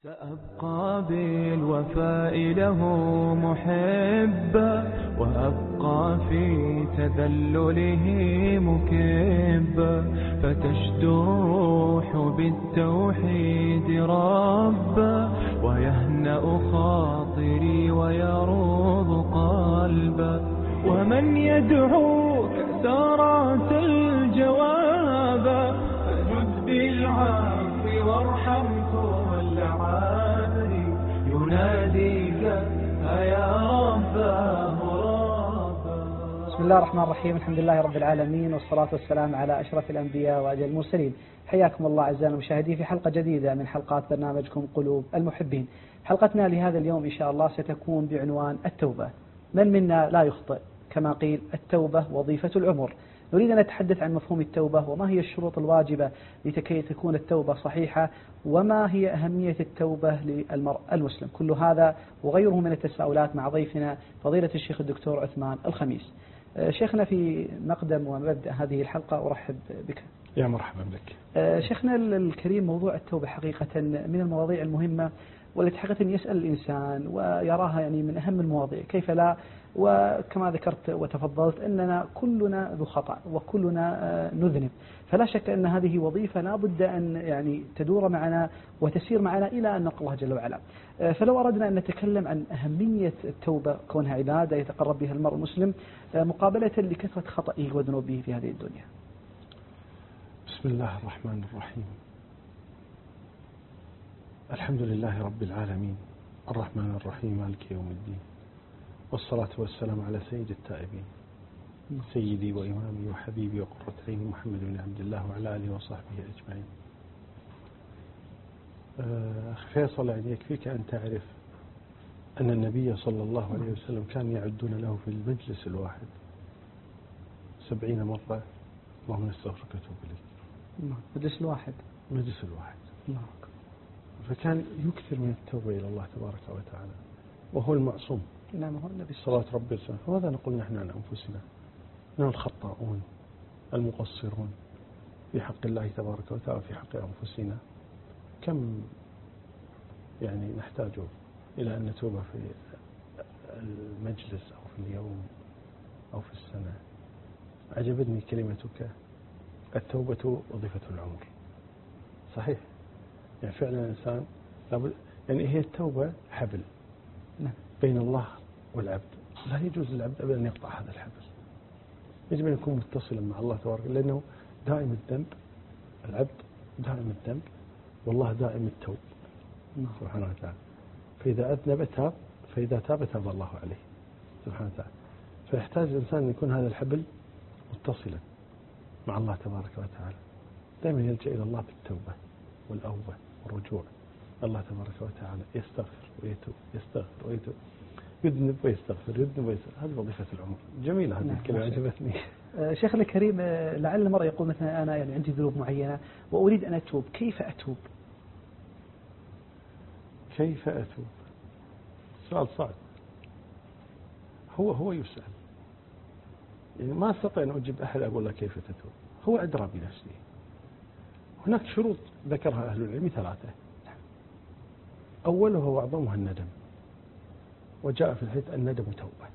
سأبقى بالوفاء له محبا، وأبقى في تذلله مكبا، فتشدو الروح بالتوحيد ربا، ويهنأ خاطري ويروض قلبا. ومن يدعوك سارات الجواب، فجد بالعفو وارحم كل عابري، يناديك يا رباه ربا. بسم الله الرحمن الرحيم، الحمد لله رب العالمين، والصلاة والسلام على أشرف الأنبياء وأجل المرسلين. حياكم الله أعزائنا المشاهدين في حلقة جديدة من حلقات برنامجكم قلوب المحبين. حلقتنا لهذا اليوم إن شاء الله ستكون بعنوان التوبة. من منا لا يخطئ؟ كما قيل التوبة وظيفة العمر. نريد أن نتحدث عن مفهوم التوبة، وما هي الشروط الواجبة لكي تكون التوبة صحيحة، وما هي أهمية التوبة للمرء المسلم. كل هذا وغيره من التساؤلات مع ضيفنا فضيلة الشيخ الدكتور عثمان الخميس. شيخنا، في مقدم ومبدأ هذه الحلقة أرحب بك. يا مرحبا بك. شيخنا الكريم، موضوع التوبة حقيقة من المواضيع المهمة والتي حقيقة يسأل الإنسان ويراها يعني من أهم المواضيع، كيف لا؟ وكما ذكرت وتفضلت أننا كلنا ذو خطأ وكلنا نذنب، فلا شك أن هذه وظيفة لا بد أن يعني تدور معنا وتسير معنا إلى أن نلقى الله جل وعلا. فلو أردنا أن نتكلم عن أهمية التوبة كونها عبادة يتقرب بها المرء المسلم مقابلة لكثرة خطئه وذنوبه في هذه الدنيا. بسم الله الرحمن الرحيم. الحمد لله رب العالمين، الرحمن الرحيم، مالك يوم الدين، والصلاة والسلام على سيد التائبين، سيدي وإمامي وحبيبي وقرة عيني محمد بن عبد الله وعلى آله وصحبه أجمعين. أخي فيصل، يعني يكفيك أن تعرف أن النبي صلى الله عليه وسلم كان يعدون له في المجلس الواحد 70 مرة اللهم نستغفرك ونتوب إليك. مجلس الواحد. مجلس الواحد. الله. فكان يكثر من التوبة إلى الله تبارك وتعالى، وهو المعصوم. نعم، هو النبي صلاة ربي وسلامه. فماذا نقول نحن عن أنفسنا؟ نحن الخطاؤون المقصرون في حق الله تبارك وتعالى، في حق أنفسنا. كم يعني نحتاج إلى أن نتوب في المجلس أو في اليوم أو في السنة. عجبتني كلمتك التوبة وظيفة العمر. صحيح، يعني فعلا الإنسان لابد، يعني هي التوبة حبل بين الله والعبد، لا يجوز للعبد أبدا أن يقطع هذا الحبل. يجب أن يكون متصلا مع الله تبارك، لأنه دائم الذنب، العبد دائم الذنب، والله دائم التوب سبحانه وتعالى. فإذا أذنب تاب، فإذا تاب تاب الله عليه سبحانه وتعالى. فيحتاج الإنسان أن يكون هذا الحبل متصلا مع الله تبارك وتعالى، دائما يلجأ إلى الله بالتوبة والأوبة والرجوع. الله تبارك وتعالى يستغفر ويتوب، يستغفر ويتوب، يذنب ويستغفر، يذنب ويستغفر. هذه وظيفة العمر. جميلة هذه الكلمة، عجبتني. شيخنا الكريم، لعل المرء يقول مثلا أنا يعني عندي ذنوب معينة وأريد أن أتوب، كيف أتوب؟ كيف أتوب؟ سؤال صعب. هو يسأل، يعني ما أستطيع أن أجيب أحد أقول له كيف تتوب، هو أدرى بنفسه. هناك شروط ذكرها أهل العلم 3. أولها وأعظمها الندم، وجاء في الحديث الندم توبة.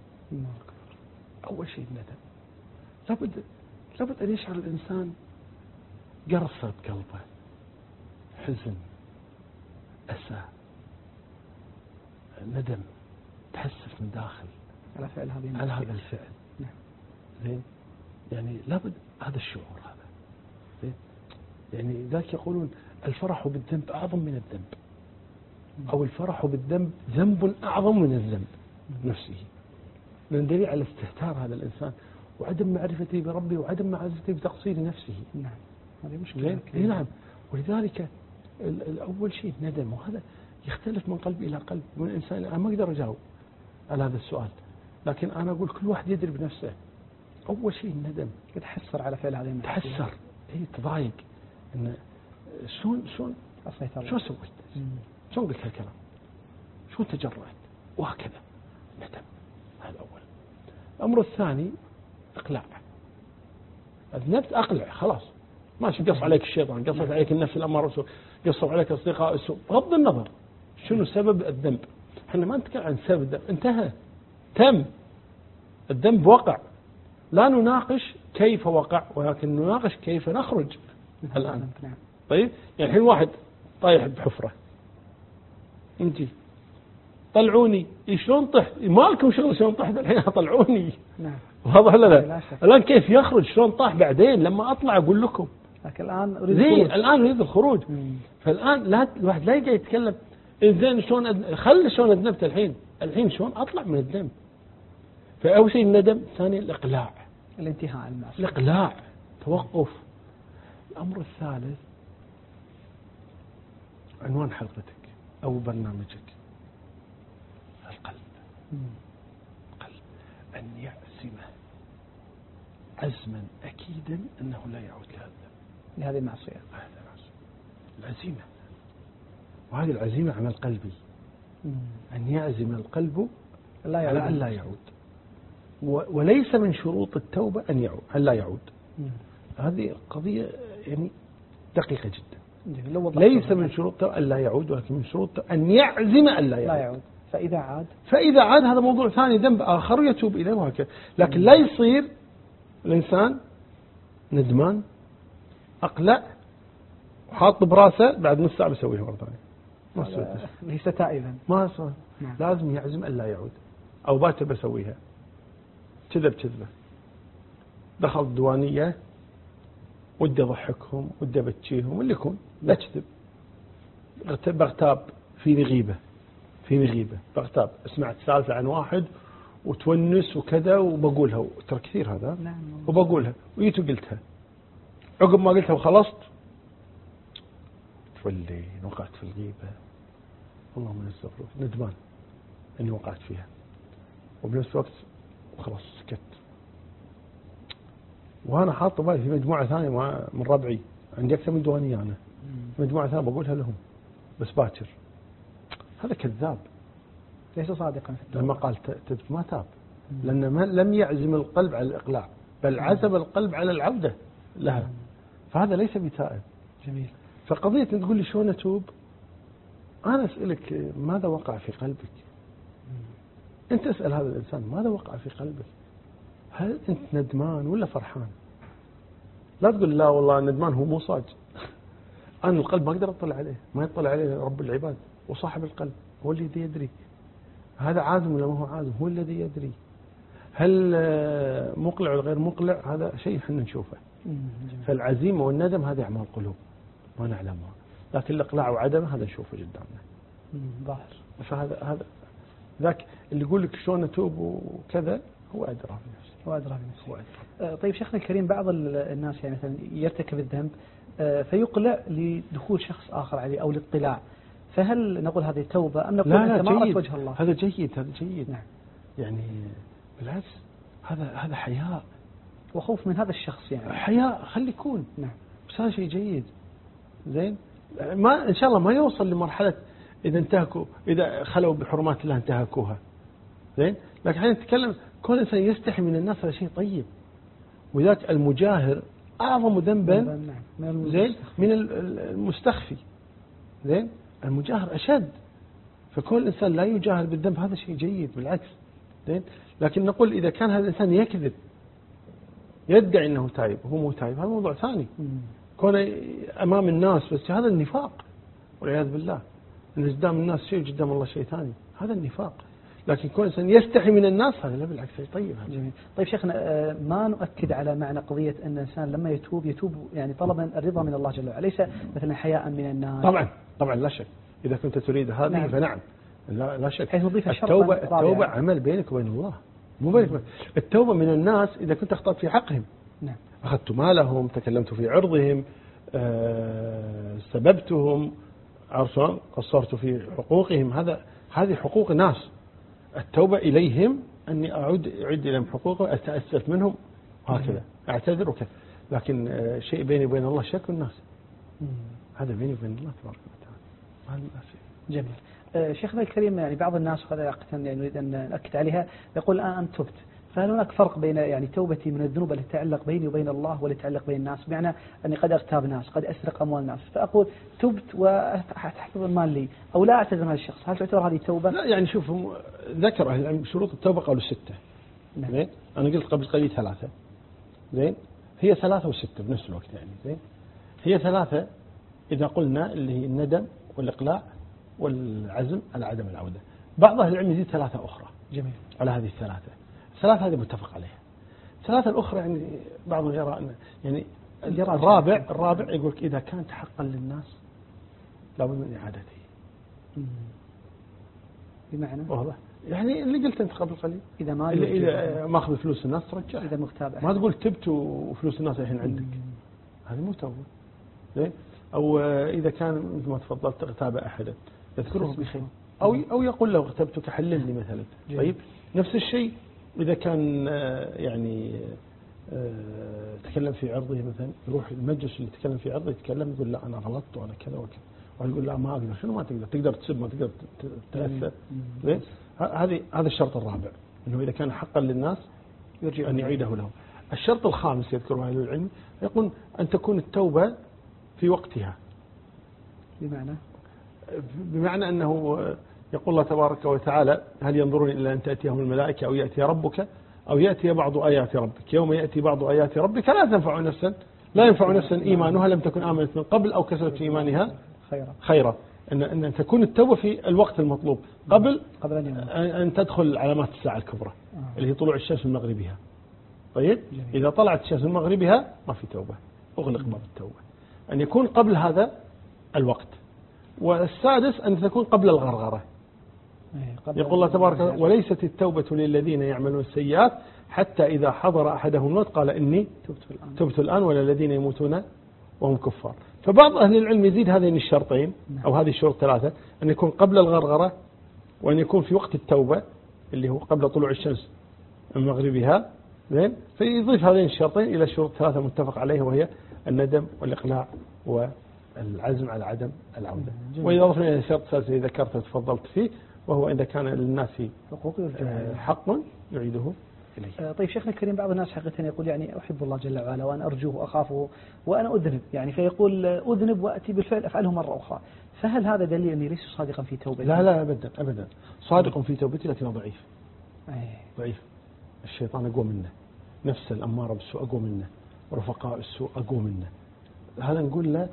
أول شيء الندم، لابد أن يشعر الإنسان قرصة قلبه، حزن، أسى، ندم، تحسف من داخل على فعل على هذا الفعل. زين، يعني لابد هذا الشعور هذا. زين، يعني ذاك يقولون الفرح بالذنب أعظم من الذنب، أو الفرح بالذنب ذنب أعظم من الذنب نفسه. لأن دليل على استهتار هذا الإنسان وعدم معرفته بربه وعدم معرفته بتقصير نفسه. نعم، هذه مشكلة. نعم، ولذلك الأول شيء ندم، وهذا يختلف من قلب إلى قلب من إنسان. أنا ما أقدر أجاوب على هذا السؤال، لكن أنا أقول كل واحد يدري بنفسه. أول شيء الندم، يتحسر على فعل هذه المعصية، تحسر، تضايق، إن شلون سويت، شلون قلت هالكلام، شلون تجرأت، وهكذا. ندم، هذا أول. الأمر الثاني إقلاع. أذنبت، أقلع، خلاص، ماشي، قص عليك الشيطان، قصت عليك النفس الأمارة بالسوء، قصوا عليك أصدقاء السوء، بغض النظر شنو سبب الذنب، احنا ما نتكلم عن سبب الذنب، انتهى، تم الذنب، وقع، لا نناقش كيف وقع، ولكن نناقش كيف نخرج الآن. طيب يعني الحين واحد طايح بحفرة، انتي طلعوني، شلون طحت؟ ما لكم شغل شلون طحت الحين، طلعوني. نعم. واضح ولا لا؟ الآن كيف يخرج، شلون طاح بعدين لما أطلع أقول لكم. لكن الآن أريد الخروج. فالآن لا الواحد لا يقعد يتكلم إنزين شلون خلي شلون أذنبت الحين شلون أطلع من الذنب. فأول شيء الندم، ثاني الإقلاع، الانتهاء المعصية، الإقلاع، توقف. الأمر الثالث عنوان حلقتك أو برنامجك، القلب. أن يعزم عزما أكيدا أنه لا يعود لهذه المعصية. العزيمة، وهذه العزيمة عمل قلبي. أن يعزم القلب على أن لا يعود، وليس من شروط التوبة أن لا يعود. هذه قضية يعني دقيقة جدا. ليس من شروط التوبة أن لا يعود، ولكن من شروط أن يعزم أن لا يعود. فإذا عاد هذا موضوع ثاني، ذنب آخر يتوب إليه وهكذا. لكن لا يصير الإنسان ندمان أقلع وحاط براسه بعد نص ساعة بسويها مرة ثانية، ليس تائبا، ما صار. لازم يعزم أن لا يعود، أو باكر بسويها كذبة دخل الديوانية ودي أضحكهم ودي أبكيهم واللي يكون بكذب، بغتاب فيني غيبة بغتاب، سمعت سالفة عن واحد وتونس وكذا وبقولها، ترى كثير هذا. وبقولها ويتو قلتها، عقب ما قلتها وخلصت تولي وقعت في الغيبة، اللهم نستغفر، ندمان أني وقعت فيها، وبنفس الوقت وخلاص سكت. وأنا حاط بالي في مجموعة ثانية من ربعي، عندي أكثر من دوانية أنا، مجموعة ثانية بقولها لهم بس باكر. هذا كذاب، ليس صادقا في التوبة. لما قال تب ما تاب، لأن لم يعزم القلب على الإقلاع، بل عزم القلب على العودة لها، فهذا ليس بتائب. جميل. فقضية تقول لي شلون أتوب، أنا أسألك ماذا وقع في قلبك؟ أنت أسأل هذا الإنسان ماذا وقع في قلبك؟ هل أنت ندمان ولا فرحان؟ لا تقول لا والله ندمان هو مو صاج. أنا القلب ما أقدر أطلع عليه، ما يطلع عليه رب العباد وصاحب القلب، هو الذي يدري هذا عازم ولا ما هو عازم، هو الذي يدري. هل مقلع ولا غير مقلع، هذا شيء احنا نشوفه. فالعزيمة والندم هذه أعمال قلوب ما نعلمها، لكن الإقلاع وعدمه هذا نشوفه قدامنا ظاهر. فهذا ذاك اللي يقول لك شلون أتوب وكذا هو أدرى بنفسه. طيب شيخنا الكريم، بعض الناس يعني مثلا يرتكب الذنب فيقلع لدخول شخص آخر عليه أو للاطلاع، فهل نقول هذه توبة أم نقول أنت مارست وجه الله؟ هذا جيد. نعم. يعني بالعكس هذا حياء وخوف من هذا الشخص، يعني حياء خلي يكون. نعم. بس هذا شيء جيد زين. ما إن شاء الله ما يوصل لمرحلة إذا خلوا بحرمات الله انتهكوها زين. لكن احنا نتكلم كل إنسان يستحي من الناس، هذا شيء طيب. وذاك المجاهر أعظم ذنبا زين من المستخفي زين. المجاهر أشد، فكل إنسان لا يجاهر بالذنب هذا شيء جيد بالعكس زين. لكن نقول إذا كان هذا الإنسان يكذب يدعي أنه تائب وهو مو تائب، هذا موضوع ثاني. كونه أمام الناس بس هذا النفاق والعياذ بالله، إن قدام الناس شيء قدام الله شيء ثاني، هذا النفاق. لكن كل إنسان يستحي من الناس هذا لا بالعكس شيء طيب. جميل. طيب شيخنا، ما نؤكد على معنى قضية أن الإنسان لما يتوب يعني طلبا الرضا من الله جل وعلا، ليس مثلا حياء من الناس. طبعا لا شك، إذا كنت تريد هذه نعم. فنعم لا شك. التوبة عمل بينك وبين الله، مو بينك. التوبة من الناس إذا كنت أخطأت في حقهم، نعم، أخذت مالهم، تكلمت في عرضهم، سببتهم، عرفان قصرت في حقوقهم، هذه حقوق ناس. التوبة إليهم أني أعد إليهم حقوقهم، أتأسف منهم هكذا، أعتذر وكذا. لكن شيء بيني وبين الله شك الناس، هذا بيني وبين الله تبارك وتعالى. جميل. شيخنا الكريم، يعني بعض الناس وهذا يعني نريد أن نأكد عليها، يقول الآن أنت تبت، فهل هناك فرق بين يعني توبتي من الذنوب التي تتعلق بيني وبين الله والتي تتعلق بين الناس؟ بمعنى أني قد أغتاب ناس، قد أسرق أموال ناس، فأقول تبت وأحفظ المال لي، أو لا أعتذر هذا الشخص، هل تعتبر هذه توبة؟ لا يعني شوف، ذكر أهل العلم شروط التوبة قالوا 6. نعم. زين، أنا قلت قبل قليل 3. زين، هي 3 و6 بنفس الوقت يعني. زين، هي 3 إذا قلنا اللي هي الندم والإقلاع والعزم على عدم العودة. بعض أهل العلم يزيد 3 أخرى. جميل. على هذه الثلاث هذه متفق عليها. 3 الأخرى يعني بعضهم يرى أن يعني الرابع يقول إذا كانت حقا للناس لابد من إعادته. بمعنى؟ والله يعني اللي قلت أنت قبل قليل، إذا ما أخذ فلوس الناس ترجع. إذا مغتاب، ما تقول تبت وفلوس الناس الحين عندك، هذه مو توبة. زين، أو إذا كان مثل ما تفضلت اغتاب أحدا يذكره بخير، أو يقول له اغتبتك حلل لي مثلا. طيب، نفس الشيء إذا كان يعني تكلم في عرضه مثلا، يروح المجلس اللي تكلم في عرضه يتكلم يقول لا أنا غلطت وأنا كذا وكذا، ويقول لا ما أقدر. شنو ما تقدر تسب، ما تقدر تأثر. زين، هذا الشرط الرابع، إنه إذا كان حقا للناس يرجع أن يعيده لهم. الشرط الخامس يذكره أهل العلم، يقول أن تكون التوبة في وقتها. بمعنى أنه يقول الله تبارك وتعالى هل ينظرون إلا أن تأتيهم الملائكة أو يأتي ربك أو يأتي بعض آيات ربك، يوم يأتي بعض آيات ربك لا ينفع نفسا إيمانها لم تكن آمنت من قبل أو كسبت في إيمانها خيرا. أن تكون التوبة في الوقت المطلوب قبل أن تدخل علامات الساعة الكبرى اللي هي طلوع الشمس من مغربها. طيب، إذا طلعت الشمس من مغربها ما في توبة، أغلق باب التوبة. أن يكون قبل هذا الوقت. والسادس أن تكون قبل الغرغرة. يقول الله تبارك وتعالى وليست التوبة للذين يعملون السيئات حتى إذا حضر أحدهم الموت قال إني تبت الآن ولا الذين يموتون وهم كفار. فبعض أهل العلم يزيد هذين الشرطين أو هذه الشروط 3، أن يكون قبل الغرغرة، وأن يكون في وقت التوبة اللي هو قبل طلوع الشمس من مغربها. زين، فيضيف هذين الشرطين إلى الشروط 3 متفق عليها، وهي الندم والإقلاع والعزم على عدم العودة. وإذا ضفنا إلى الشرط الثالث الذي ذكرته وتفضلت فيه، وهو إذا كان للناس حق يعيده إليه. طيب شيخنا الكريم، بعض الناس حقيقة يقول يعني أحب الله جل وعلا وأنا أرجوه وأخافه وأنا أذنب، يعني فيقول أذنب وأتي بالفعل أفعله مرة أخرى، فهل هذا دليل أني ليس صادقا في توبتي؟ لا أبدا صادق في توبتي، لكنه ضعيف. الشيطان أقوى منه، نفس الأمارة بالسوء أقوى منه، ورفقاء السوء أقوى منه. هذا نقول له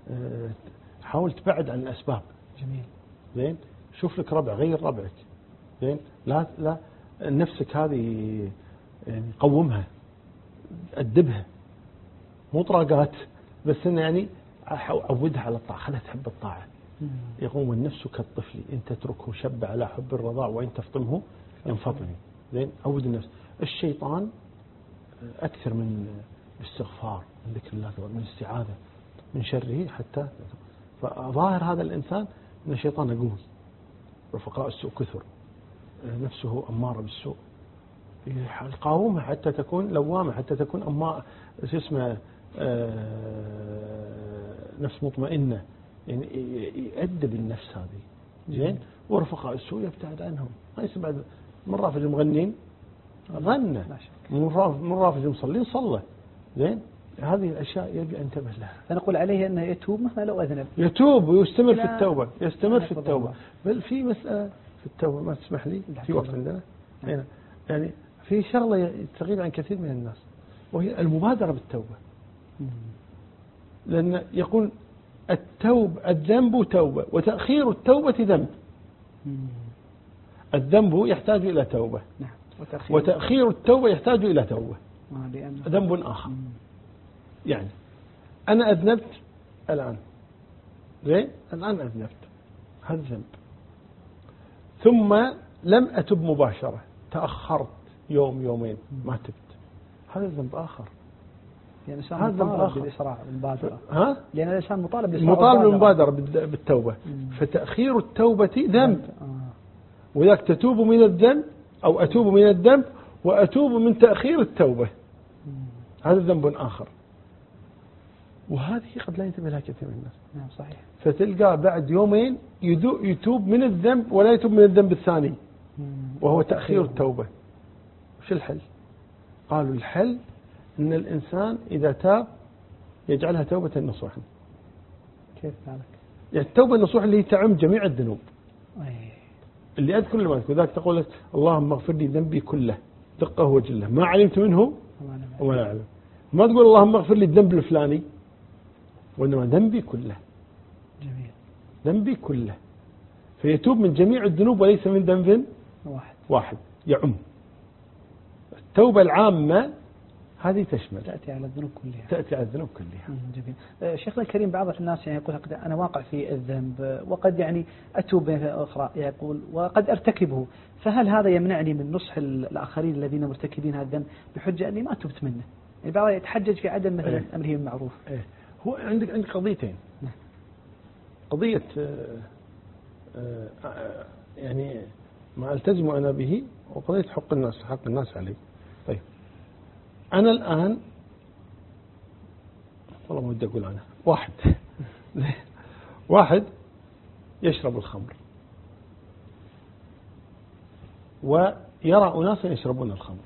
حاول تبعد عن الأسباب. جميل. زين، شوف لك ربع، غير ربعك. زين، لا نفسك هذه يعني قومها، أدبها، مو طراقات بس، إنه يعني عودها على الطاعة، خلها تحب الطاعة. يقوم النفس كالطفل إن تتركه شب على حب الرضاع وإن تفطمه ينفطم. زين، عود النفس. الشيطان أكثر من استغفار، من ذكر الله، من استعاذة من شره، حتى فظاهر هذا الإنسان أن الشيطان قوي، رفقاء السوء كثر، نفسه أمارة بالسوء، يقاومها حتى تكون لوامة، حتى تكون نفس مطمئنة، يعني يؤدب النفس هذه. زين، ورفقاء السوء يبتعد عنهم. ما يسمع من رافج المغنين غنى، من رافج المصلين صلى. زين، هذه الأشياء يجب أن ينتبه لها. فنقول عليه أنه يتوب مهما لو أذنب، يتوب ويستمر في التوبة، في التوبة. بل في مسألة في التوبة، ما تسمح لي في وقت عندنا هنا، يعني في شغلة تغيب عن كثير من الناس، وهي المبادرة بالتوبة. لأن يقول الذنب توبة وتأخير التوبة ذنب. الذنب يحتاج إلى توبة، وتأخير التوبة يحتاج إلى توبة، ذنب آخر. يعني أنا أذنبت الآن، زين، الآن أذنبت، هذا ذنب، ثم لم أتب مباشرة، تأخرت يوم يومين ما تبت، هذا ذنب آخر. يعني الإنسان مطالب بالإسراع بالمبادرة. لأن الإنسان مطالب بالمبادرة بالتوبة. فتأخير التوبة ذنب، وذاك تتوب من الذنب أو أتوب من الذنب وأتوب من تأخير التوبة، هذا ذنب آخر. وهذه قد لا ينتبه لها كثير من الناس. نعم صحيح. فتلقى بعد يومين يتوب من الذنب ولا يتوب من الذنب الثاني، وهو تأخير التوبة. وش الحل؟ قالوا الحل أن الإنسان إذا تاب يجعلها توبة نصوحا. كيف ذلك؟ يعني التوبة النصوح اللي هي تعم جميع الذنوب، أي. اللي أذكر لما أذكر ذاك تقول اللهم اغفر لي ذنبي كله دقه وجله ما علمت منه وما لا أعلم. ما تقول اللهم اغفر لي الذنب الفلاني، وإنما ذنبي كله. جميل. ذنبي كله، فيتوب من جميع الذنوب وليس من ذنب واحد يعم. التوبة العامة هذه تشمل، تأتي على الذنوب كلها. تأتي على الذنوب كلها. جميل. شيخنا الكريم، بعض الناس يعني يقول أنا واقع في الذنب وقد يعني أتوب بين أخرى يقول وقد أرتكبه، فهل هذا يمنعني من نصح الآخرين الذين مرتكبين هذا الذنب بحجة أني ما تبت منه؟ يعني بعض يتحجج في عدم مثلا أمره بالمعروف. هو عندك قضيتين. قضية يعني ما ألتزم أنا به، وقضية حق الناس علي. طيب أنا الآن والله ما ودي أقول أنا واحد يشرب الخمر ويرى أناسا يشربون الخمر،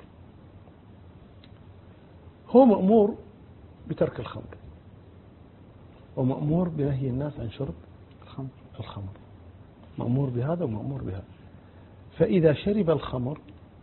هو مأمور بترك الخمر ومأمور بنهي الناس عن شرب الخمر، مأمور بهذا ومأمور بهذا. فإذا شرب الخمر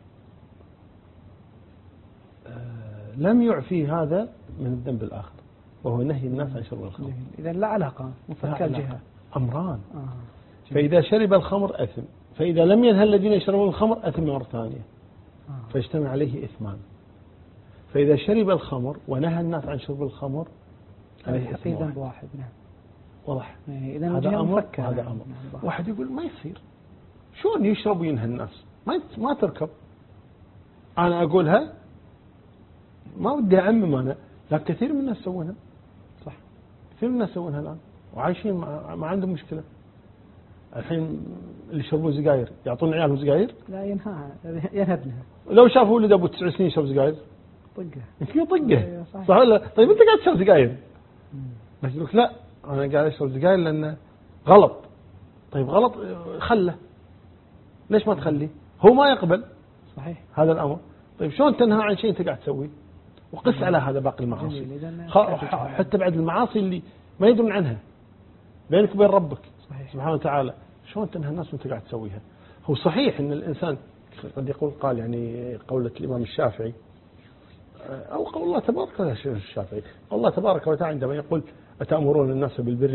لم يعفي هذا من الذنب الآخر وهو نهي الناس عن شرب الخمر. إذا لا علاقة، مفكر الجهة أمران. فإذا شرب الخمر أثم، فإذا لم ينهى الذين يشربون الخمر أثم مرة ثانية، فاجتمع عليه إثمان. فإذا شرب الخمر ونهى الناس عن شرب الخمر عليه إثم ذنب واحد. نعم واضح. هذا أمر هذا أمر. واحد يقول ما يصير، شلون يشرب وينهى الناس؟ ما تركب. أنا أقولها ما ودي أعمم أنا، لكن كثير من الناس يسوونها. صح، كثير من الناس يسوونها الآن وعايشين ما عندهم مشكلة. الحين اللي يشربون سجاير يعطون عيالهم سجاير، لا ينهبنها. لو شافوا ولد أبو 9 سنين يشرب سجاير طقه، يمكن طقه. صح ولا؟ طيب أنت قاعد تشرب سجاير، بس يقولك لا أنا قاعد أشرب سجاير لأنه غلط. طيب غلط، خله. ليش ما تخليه؟ هو ما يقبل. صحيح هذا الأمر. طيب شلون تنهى عن شيء أنت قاعد تسويه؟ وقس على هذا باقي المعاصي، حتى بعد المعاصي اللي ما يدرون عنها بينك وبين ربك سبحانه وتعالى، شلون تنهى الناس وانت قاعد تسويها؟ هو صحيح ان الانسان قد قال يعني قولة الامام الشافعي او قول الله تبارك وتعالى الشافعي، الله تبارك وتعالى عندما يقول أتأمرون الناس بالبر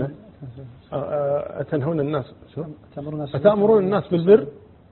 أتنهون الناس بالبر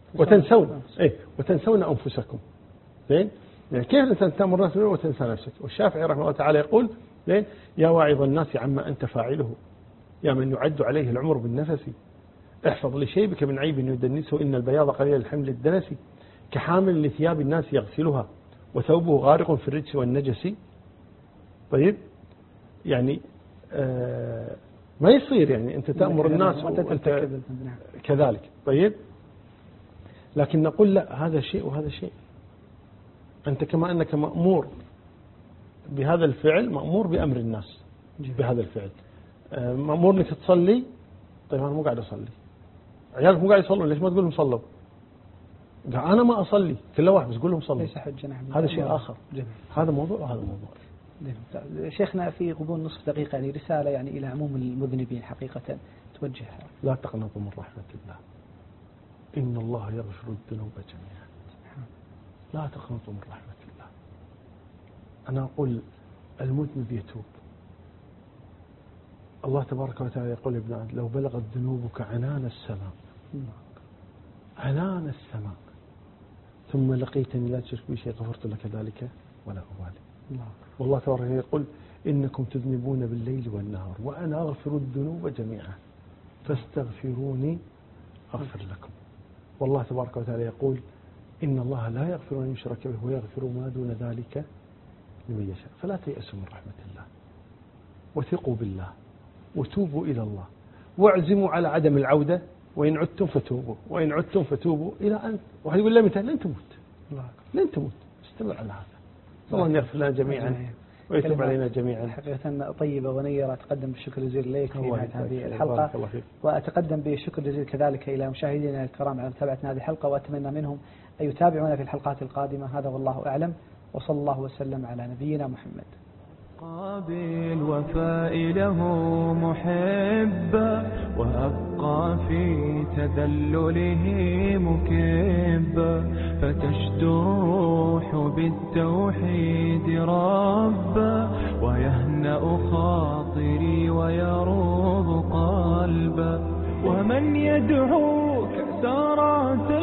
وتنسون أنفسكم. زين؟ يعني كيف الإنسان تأمر الناس بالبر وتنسى نفسك؟ والشافعي رحمه الله تعالى يقول زين يا واعظ الناس عما أنت فاعله، يا من يعد عليه العمر بالنفس، احفظ لشيبك من عيب يدنسه، إن البياض قليل الحمل الدنس، كحامل لثياب الناس يغسلها وثوبه غارق في الرجس والنجس. طيب يعني ما يصير يعني أنت تأمر الناس وأنت كذلك. طيب لكن نقول لا، هذا شيء وهذا شيء. أنت كما أنك مأمور بهذا الفعل مأمور بأمر الناس بهذا الفعل. مأمور أنك تصلي، طيب أنا مو قاعد أصلي، عيالك مو قاعد يصلون، ليش ما تقول لهم صلوا؟ أنا ما أصلي، كل واحد بس قول لهم صلوا، هذا شيء آخر. هذا موضوع وهذا موضوع. شيخنا في غضون نصف دقيقة يعني رسالة يعني إلى عموم المذنبين حقيقة توجهها. لا تقنطوا من رحمة الله، إن الله يغفر الذنوب جميعا. لا تقنطوا من رحمة الله. أنا أقول المذنب يتوب. الله تبارك وتعالى يقول يا ابن آدم لو بلغت ذنوبك عنان السماء ثم لقيتني لا تشرك بي شيء غفرت لك ذلك ولا أبالي. والله تبارك وتعالى يقول إنكم تذنبون بالليل والنهار وأنا أغفر الذنوب جميعا فاستغفروني أغفر لكم. والله تبارك وتعالى يقول إن الله لا يغفر أن يشرك به ويغفر ما دون ذلك لمن يشاء. فلا تيأسوا من رحمة الله، وثقوا بالله، وتوبوا إلى الله، واعزموا على عدم العودة، وإن عدتم فتوبوا، وإن عدتم فتوبوا إلى أن واحد يقول لا متى لن تموت. استمر على هذا. الله أن يغفر لنا جميعا ويتوب علينا جميعا. حقيقة طيبة ونيرة. أتقدم بالشكر الجزيل لك في نهاية هذه الحلقة، وأتقدم بالشكر الجزيل كذلك إلى مشاهدينا الكرام على متابعة هذه الحلقة، وأتمنى منهم أن يتابعونا في الحلقات القادمة. هذا والله أعلم، وصلى الله وسلم على نبينا محمد. بالوفاء له محبا وأبقى في تذلله مكبا فتشدو الروح بالتوحيد ربا ويهنأ خاطري ويروض قلبا ومن يدعوك سارات